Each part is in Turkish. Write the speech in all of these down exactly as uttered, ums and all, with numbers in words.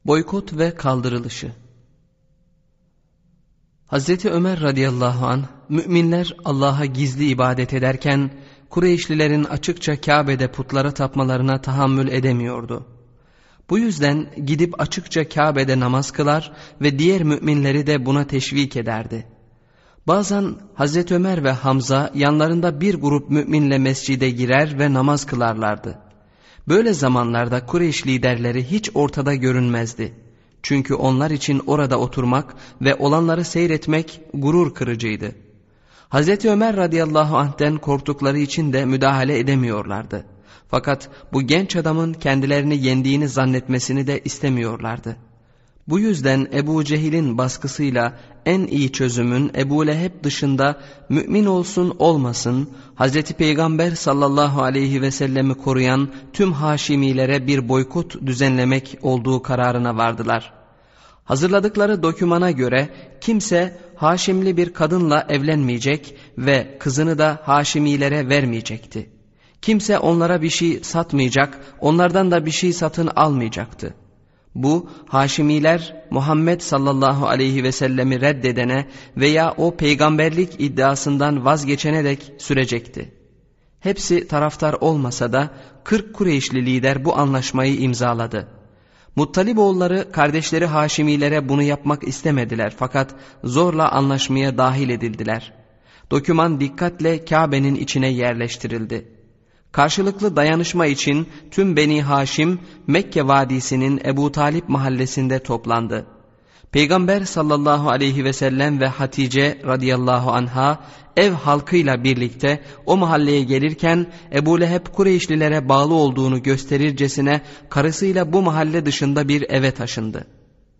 Boykot ve kaldırılışı. Hazreti Ömer radıyallahu anh, müminler Allah'a gizli ibadet ederken Kureyşlilerin açıkça Kabe'de putlara tapmalarına tahammül edemiyordu. Bu yüzden gidip açıkça Kabe'de namaz kılar ve diğer müminleri de buna teşvik ederdi. Bazen Hazreti Ömer ve Hamza yanlarında bir grup müminle mescide girer ve namaz kılarlardı. Böyle zamanlarda Kureyş liderleri hiç ortada görünmezdi. Çünkü onlar için orada oturmak ve olanları seyretmek gurur kırıcıydı. Hazreti Ömer radıyallahu anh'ten korktukları için de müdahale edemiyorlardı. Fakat bu genç adamın kendilerini yendiğini zannetmesini de istemiyorlardı. Bu yüzden Ebu Cehil'in baskısıyla en iyi çözümün Ebu Leheb dışında mümin olsun olmasın Hazreti Peygamber sallallahu aleyhi ve sellemi koruyan tüm Haşimilere bir boykot düzenlemek olduğu kararına vardılar. Hazırladıkları dokümana göre kimse Haşimli bir kadınla evlenmeyecek ve kızını da Haşimilere vermeyecekti. Kimse onlara bir şey satmayacak, onlardan da bir şey satın almayacaktı. Bu Haşimiler Muhammed sallallahu aleyhi ve sellemi reddedene veya o peygamberlik iddiasından vazgeçene dek sürecekti. Hepsi taraftar olmasa da kırk Kureyşli lider bu anlaşmayı imzaladı. Muttaliboğulları kardeşleri Haşimilere bunu yapmak istemediler fakat zorla anlaşmaya dahil edildiler. Doküman dikkatle Kabe'nin içine yerleştirildi. Karşılıklı dayanışma için tüm Beni Haşim Mekke Vadisi'nin Ebu Talip mahallesinde toplandı. Peygamber sallallahu aleyhi ve sellem ve Hatice radıyallahu anha ev halkıyla birlikte o mahalleye gelirken Ebu Leheb Kureyşlilere bağlı olduğunu gösterircesine karısıyla bu mahalle dışında bir eve taşındı.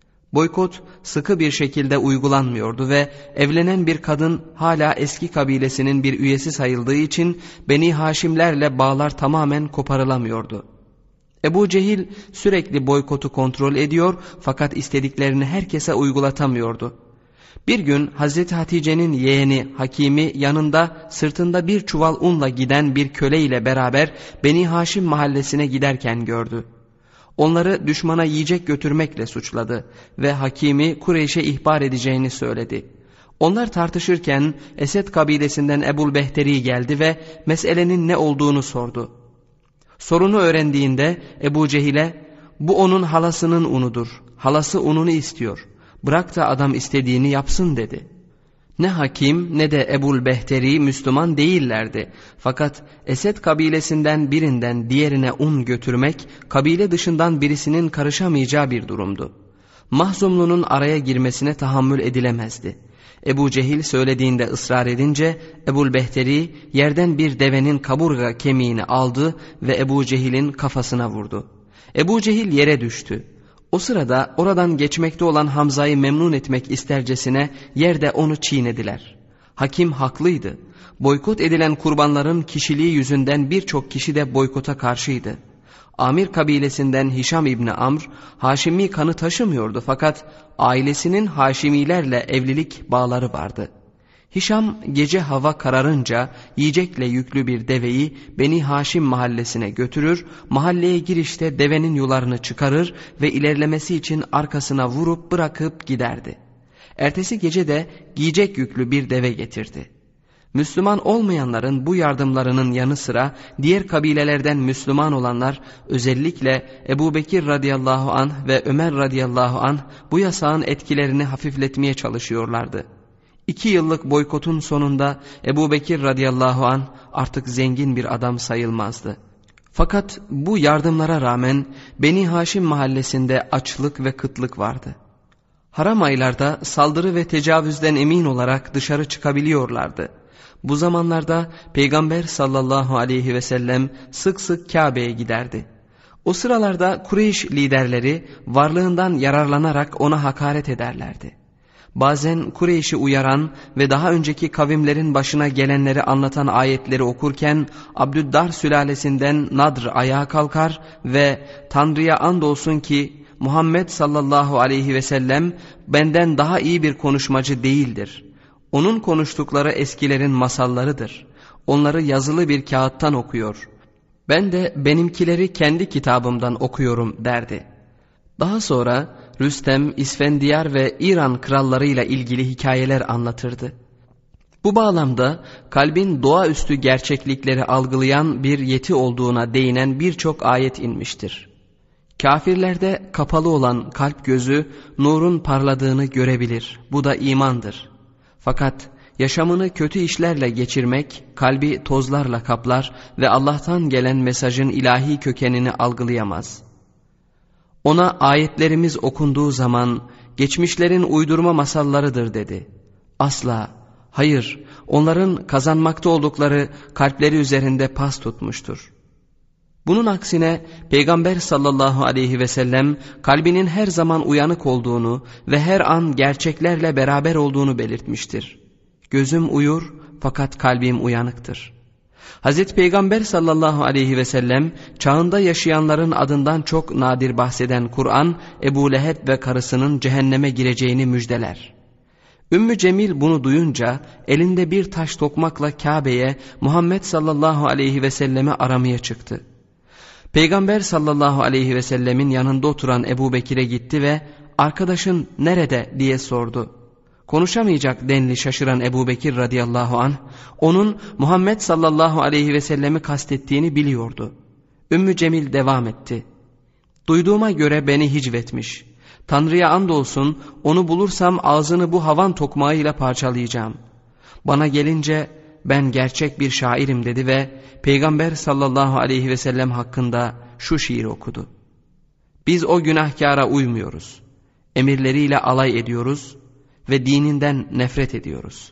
Boykot sıkı bir şekilde uygulanmıyordu ve evlenen bir kadın hala eski kabilesinin bir üyesi sayıldığı için Beni Haşimlerle bağlar tamamen koparılamıyordu. Ebu Cehil sürekli boykotu kontrol ediyor fakat istediklerini herkese uygulatamıyordu. Bir gün Hazreti Hatice'nin yeğeni Hakim'i yanında sırtında bir çuval unla giden bir köle ile beraber Beni Haşim mahallesine giderken gördü. Onları düşmana yiyecek götürmekle suçladı ve Hakim'i Kureyş'e ihbar edeceğini söyledi. Onlar tartışırken Esed kabilesinden Ebul Behteri geldi ve meselenin ne olduğunu sordu. Sorunu öğrendiğinde Ebu Cehil'e "Bu onun halasının unudur. Halası ununu istiyor. Bırak da adam istediğini yapsın" dedi. Ne Hakim ne de Ebul Behteri Müslüman değillerdi. Fakat Esed kabilesinden birinden diğerine un götürmek kabile dışından birisinin karışamayacağı bir durumdu. Mahzumlu'nun araya girmesine tahammül edilemezdi. Ebu Cehil söylediğinde ısrar edince Ebul Behteri yerden bir devenin kaburga kemiğini aldı ve Ebu Cehil'in kafasına vurdu. Ebu Cehil yere düştü. O sırada oradan geçmekte olan Hamza'yı memnun etmek istercesine yerde onu çiğnediler. Hakim haklıydı. Boykot edilen kurbanların kişiliği yüzünden birçok kişi de boykota karşıydı. Amir kabilesinden Hişam İbni Amr, Haşimi kanı taşımıyordu fakat ailesinin Haşimilerle evlilik bağları vardı. Hişam gece hava kararınca yiyecekle yüklü bir deveyi Beni Haşim mahallesine götürür, mahalleye girişte devenin yularını çıkarır ve ilerlemesi için arkasına vurup bırakıp giderdi. Ertesi gece de giyecek yüklü bir deve getirdi. Müslüman olmayanların bu yardımlarının yanı sıra diğer kabilelerden Müslüman olanlar özellikle Ebu Bekir radıyallahu anh ve Ömer radıyallahu anh bu yasağın etkilerini hafifletmeye çalışıyorlardı. İki yıllık boykotun sonunda Ebu Bekir radıyallahu anh artık zengin bir adam sayılmazdı. Fakat bu yardımlara rağmen Beni Haşim mahallesinde açlık ve kıtlık vardı. Haram aylarda saldırı ve tecavüzden emin olarak dışarı çıkabiliyorlardı. Bu zamanlarda Peygamber sallallahu aleyhi ve sellem sık sık Kabe'ye giderdi. O sıralarda Kureyş liderleri varlığından yararlanarak ona hakaret ederlerdi. Bazen Kureyş'i uyaran ve daha önceki kavimlerin başına gelenleri anlatan ayetleri okurken Abdüddar sülalesinden Nadr ayağa kalkar ve "Tanrı'ya andolsun ki Muhammed sallallahu aleyhi ve sellem benden daha iyi bir konuşmacı değildir. Onun konuştukları eskilerin masallarıdır. Onları yazılı bir kağıttan okuyor. Ben de benimkileri kendi kitabımdan okuyorum" derdi. Daha sonra Rüstem, İsfendiyar ve İran krallarıyla ilgili hikayeler anlatırdı. Bu bağlamda kalbin doğaüstü gerçeklikleri algılayan bir yeti olduğuna değinen birçok ayet inmiştir. Kafirlerde kapalı olan kalp gözü nurun parladığını görebilir. Bu da imandır. Fakat yaşamını kötü işlerle geçirmek kalbi tozlarla kaplar ve Allah'tan gelen mesajın ilahi kökenini algılayamaz. Ona ayetlerimiz okunduğu zaman geçmişlerin uydurma masallarıdır dedi. Asla, hayır, onların kazanmakta oldukları kalpleri üzerinde pas tutmuştur. Bunun aksine Peygamber sallallahu aleyhi ve sellem kalbinin her zaman uyanık olduğunu ve her an gerçeklerle beraber olduğunu belirtmiştir. Gözüm uyur fakat kalbim uyanıktır. Hazreti Peygamber sallallahu aleyhi ve sellem çağında yaşayanların adından çok nadir bahseden Kur'an, Ebu Leheb ve karısının cehenneme gireceğini müjdeler. Ümmü Cemil bunu duyunca elinde bir taş tokmakla Kabe'ye Muhammed sallallahu aleyhi ve sellemi aramaya çıktı. Peygamber sallallahu aleyhi ve sellemin yanında oturan Ebu Bekir'e gitti ve "Arkadaşın nerede?" diye sordu. Konuşamayacak denli şaşıran Ebu Bekir radıyallahu anh, onun Muhammed sallallahu aleyhi ve sellemi kastettiğini biliyordu. Ümmü Cemil devam etti. "Duyduğuma göre beni hicvetmiş. Tanrı'ya andolsun onu bulursam ağzını bu havan tokmağıyla parçalayacağım. Bana gelince ben gerçek bir şairim" dedi ve Peygamber sallallahu aleyhi ve sellem hakkında şu şiir okudu. "Biz o günahkara uymuyoruz. Emirleriyle alay ediyoruz ve dininden nefret ediyoruz."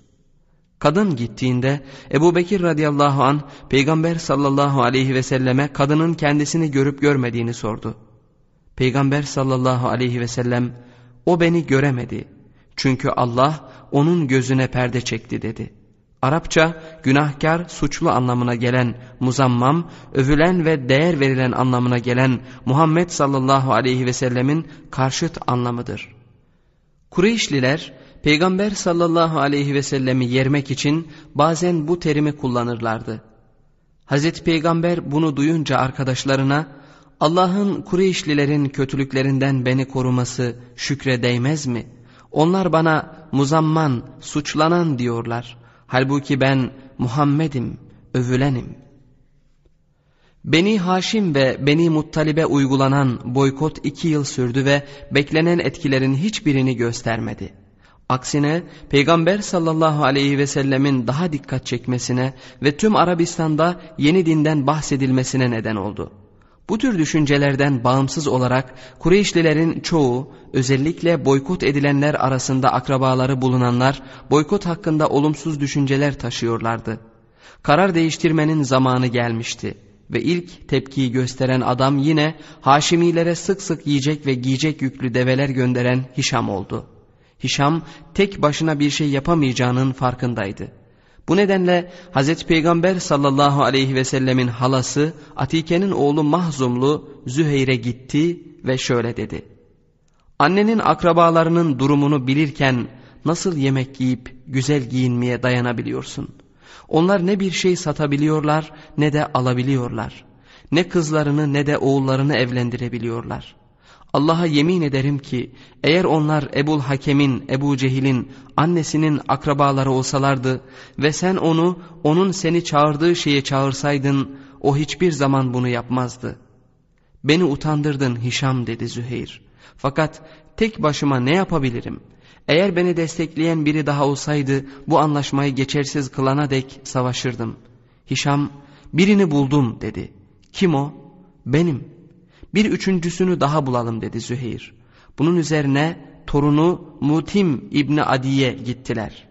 Kadın gittiğinde Ebu Bekir radıyallahu anh Peygamber sallallahu aleyhi ve selleme kadının kendisini görüp görmediğini sordu. Peygamber sallallahu aleyhi ve sellem "O beni göremedi. Çünkü Allah onun gözüne perde çekti" dedi. Arapça günahkar, suçlu anlamına gelen muzammam, övülen ve değer verilen anlamına gelen Muhammed sallallahu aleyhi ve sellemin karşıt anlamıdır. Kureyşliler Peygamber sallallahu aleyhi ve sellemi yermek için bazen bu terimi kullanırlardı. Hazreti Peygamber bunu duyunca arkadaşlarına "Allah'ın Kureyşlilerin kötülüklerinden beni koruması şükre değmez mi? Onlar bana muzamman, suçlanan diyorlar. Halbuki ben Muhammed'im, övülenim." Beni Haşim ve Beni Muttalib'e uygulanan boykot iki yıl sürdü ve beklenen etkilerin hiçbirini göstermedi. Aksine Peygamber sallallahu aleyhi ve sellemin daha dikkat çekmesine ve tüm Arabistan'da yeni dinden bahsedilmesine neden oldu. Bu tür düşüncelerden bağımsız olarak Kureyşlilerin çoğu, özellikle boykot edilenler arasında akrabaları bulunanlar, boykot hakkında olumsuz düşünceler taşıyorlardı. Karar değiştirmenin zamanı gelmişti ve ilk tepkiyi gösteren adam yine Haşimilere sık sık yiyecek ve giyecek yüklü develer gönderen Hişam oldu. Hişam tek başına bir şey yapamayacağının farkındaydı. Bu nedenle Hazreti Peygamber sallallahu aleyhi ve sellemin halası Atike'nin oğlu Mahzumlu Züheyr'e gitti ve şöyle dedi: "Annenin akrabalarının durumunu bilirken nasıl yemek yiyip güzel giyinmeye dayanabiliyorsun? Onlar ne bir şey satabiliyorlar ne de alabiliyorlar. Ne kızlarını ne de oğullarını evlendirebiliyorlar. Allah'a yemin ederim ki eğer onlar Ebul Hakem'in, Ebu Cehil'in annesinin akrabaları olsalardı ve sen onu, onun seni çağırdığı şeye çağırsaydın, o hiçbir zaman bunu yapmazdı. Beni utandırdın Hişam" dedi Züheyr. "Fakat tek başıma ne yapabilirim? Eğer beni destekleyen biri daha olsaydı bu anlaşmayı geçersiz kılana dek savaşırdım." Hişam "Birini buldum" dedi. "Kim o?" "Benim." "Bir üçüncüsünü daha bulalım" dedi Züheyr. Bunun üzerine torunu Mutim İbni Adi'ye gittiler.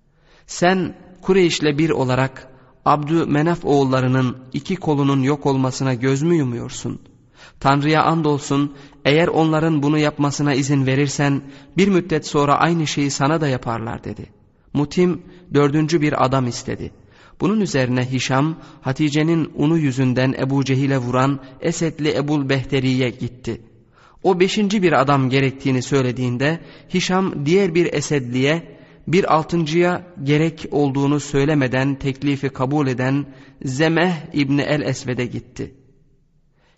"Sen Kureyş'le bir olarak Abdümenaf oğullarının iki kolunun yok olmasına göz mü yumuyorsun? Tanrı'ya andolsun eğer onların bunu yapmasına izin verirsen bir müddet sonra aynı şeyi sana da yaparlar" dedi. Mutim dördüncü bir adam istedi. Bunun üzerine Hişam, Hatice'nin unu yüzünden Ebu Cehil'e vuran Esedli Ebul Behteri'ye gitti. O beşinci bir adam gerektiğini söylediğinde Hişam diğer bir Esedli'ye, bir altıncıya gerek olduğunu söylemeden teklifi kabul eden Zemeh İbni el-Esved'e gitti.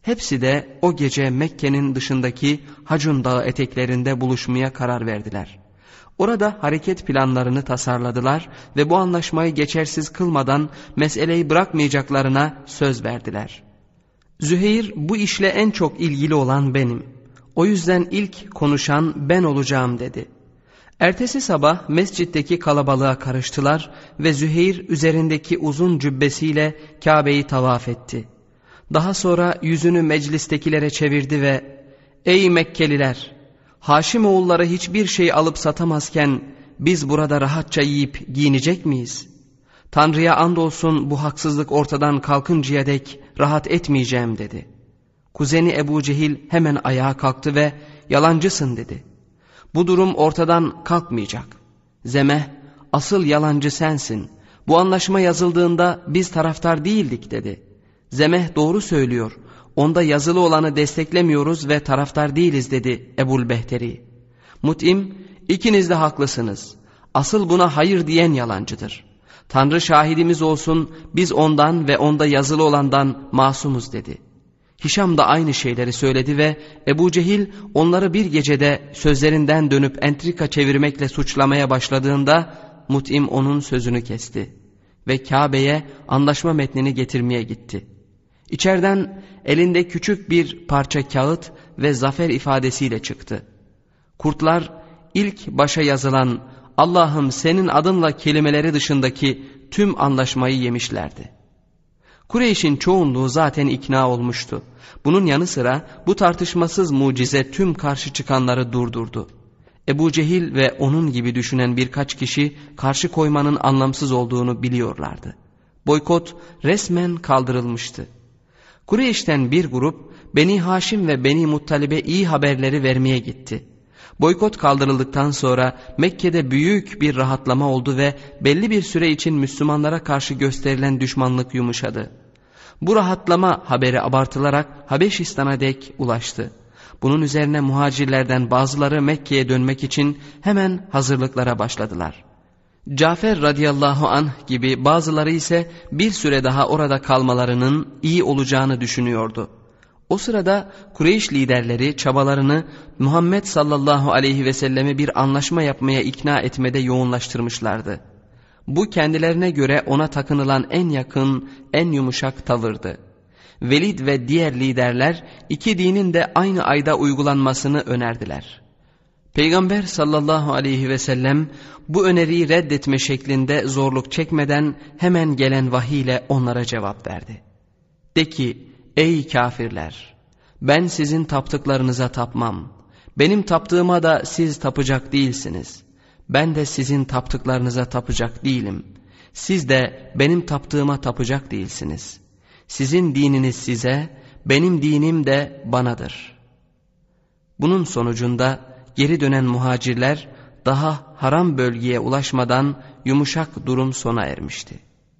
Hepsi de o gece Mekke'nin dışındaki Hacun Dağı eteklerinde buluşmaya karar verdiler. Orada hareket planlarını tasarladılar ve bu anlaşmayı geçersiz kılmadan meseleyi bırakmayacaklarına söz verdiler. Züheyr, bu işle en çok ilgili olan benim. O yüzden ilk konuşan ben olacağım dedi. Ertesi sabah mescitteki kalabalığa karıştılar ve Züheyr üzerindeki uzun cübbesiyle Kabe'yi tavaf etti. Daha sonra yüzünü meclistekilere çevirdi ve "Ey Mekkeliler! Haşim oğulları hiçbir şey alıp satamazken biz burada rahatça yiyip giyinecek miyiz? Tanrı'ya andolsun bu haksızlık ortadan kalkıncaya dek rahat etmeyeceğim" dedi. Kuzeni Ebu Cehil hemen ayağa kalktı ve "Yalancısın" dedi. "Bu durum ortadan kalkmayacak. Zemeh, asıl yalancı sensin. Bu anlaşma yazıldığında biz taraftar değildik" dedi. "Zemeh doğru söylüyor. Onda yazılı olanı desteklemiyoruz ve taraftar değiliz" dedi Ebul Behteri. Mut'im, "İkiniz de haklısınız. Asıl buna hayır diyen yalancıdır. Tanrı şahidimiz olsun, biz ondan ve onda yazılı olandan masumuz" dedi. Hişam da aynı şeyleri söyledi ve Ebu Cehil onları bir gecede sözlerinden dönüp entrika çevirmekle suçlamaya başladığında Mut'im onun sözünü kesti ve Kabe'ye anlaşma metnini getirmeye gitti. İçeriden elinde küçük bir parça kağıt ve zafer ifadesiyle çıktı. Kurtlar ilk başa yazılan "Allah'ım senin adınla" kelimeleri dışındaki tüm anlaşmayı yemişlerdi. Kureyş'in çoğunluğu zaten ikna olmuştu. Bunun yanı sıra bu tartışmasız mucize tüm karşı çıkanları durdurdu. Ebu Cehil ve onun gibi düşünen birkaç kişi karşı koymanın anlamsız olduğunu biliyorlardı. Boykot resmen kaldırılmıştı. Kureyş'ten bir grup Beni Haşim ve Beni Muttalib'e iyi haberleri vermeye gitti. Boykot kaldırıldıktan sonra Mekke'de büyük bir rahatlama oldu ve belli bir süre için Müslümanlara karşı gösterilen düşmanlık yumuşadı. Bu rahatlama haberi abartılarak Habeşistan'a dek ulaştı. Bunun üzerine muhacirlerden bazıları Mekke'ye dönmek için hemen hazırlıklara başladılar. Cafer radıyallahu anh gibi bazıları ise bir süre daha orada kalmalarının iyi olacağını düşünüyordu. O sırada Kureyş liderleri çabalarını Muhammed sallallahu aleyhi ve selleme bir anlaşma yapmaya ikna etmede yoğunlaştırmışlardı. Bu kendilerine göre ona takınılan en yakın, en yumuşak tavırdı. Velid ve diğer liderler iki dinin de aynı ayda uygulanmasını önerdiler. Peygamber sallallahu aleyhi ve sellem bu öneriyi reddetme şeklinde zorluk çekmeden hemen gelen vahiy ile onlara cevap verdi. De ki, ey kafirler! Ben sizin taptıklarınıza tapmam. Benim taptığıma da siz tapacak değilsiniz. Ben de sizin taptıklarınıza tapacak değilim. Siz de benim taptığıma tapacak değilsiniz. Sizin dininiz size, benim dinim de banadır. Bunun sonucunda geri dönen muhacirler daha haram bölgeye ulaşmadan yumuşak durum sona ermişti.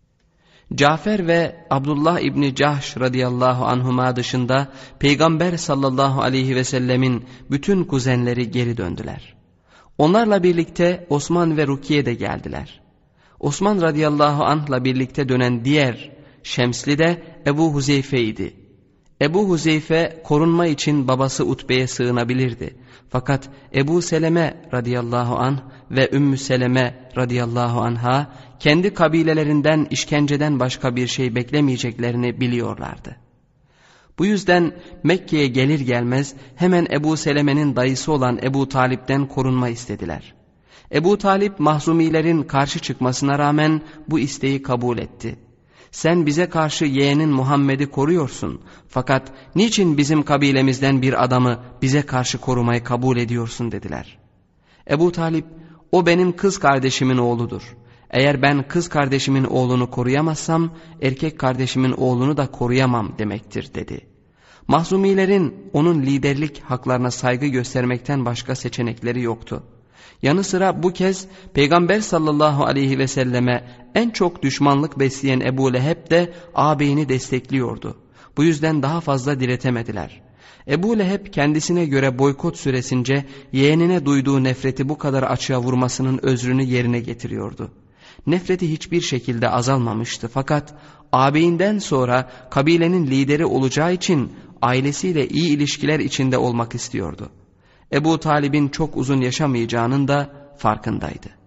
Cafer ve Abdullah İbni Cahş radıyallahu anhuma dışında Peygamber sallallahu aleyhi ve sellemin bütün kuzenleri geri döndüler. Onlarla birlikte Osman ve Rukiye de geldiler. Osman radıyallahu anh'la birlikte dönen diğer Şemsli de Ebu Huzeyfe idi. Ebu Huzeyfe korunma için babası Utbe'ye sığınabilirdi. Fakat Ebu Seleme radıyallahu anh ve Ümmü Seleme radıyallahu anha kendi kabilelerinden işkenceden başka bir şey beklemeyeceklerini biliyorlardı. Bu yüzden Mekke'ye gelir gelmez hemen Ebu Seleme'nin dayısı olan Ebu Talip'ten korunma istediler. Ebu Talip Mahzumilerin karşı çıkmasına rağmen bu isteği kabul etti. Sen bize karşı yeğenin Muhammed'i koruyorsun. Fakat niçin bizim kabilemizden bir adamı bize karşı korumayı kabul ediyorsun dediler. Ebu Talip, o benim kız kardeşimin oğludur. Eğer ben kız kardeşimin oğlunu koruyamazsam erkek kardeşimin oğlunu da koruyamam demektir dedi. Mahzumilerin onun liderlik haklarına saygı göstermekten başka seçenekleri yoktu. Yanı sıra bu kez Peygamber sallallahu aleyhi ve selleme en çok düşmanlık besleyen Ebu Leheb de ağabeyini destekliyordu. Bu yüzden daha fazla diretemediler. Ebu Leheb kendisine göre boykot süresince yeğenine duyduğu nefreti bu kadar açığa vurmasının özrünü yerine getiriyordu. Nefreti hiçbir şekilde azalmamıştı fakat ağabeyinden sonra kabilenin lideri olacağı için ailesiyle iyi ilişkiler içinde olmak istiyordu. Ebu Talib'in çok uzun yaşamayacağının da farkındaydı.